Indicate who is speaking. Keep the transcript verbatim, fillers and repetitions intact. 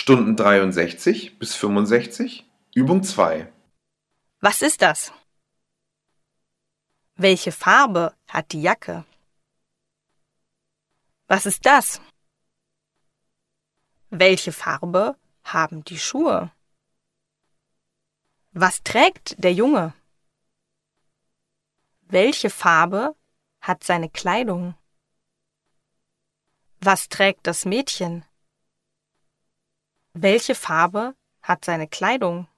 Speaker 1: Stunden dreiundsechzig bis fünfundsechzig, Übung zwei.
Speaker 2: Was ist das? Welche Farbe hat die Jacke? Was ist das? Welche Farbe haben die Schuhe? Was trägt der Junge? Welche Farbe hat seine Kleidung? Was trägt das Mädchen? Welche Farbe hat seine Kleidung?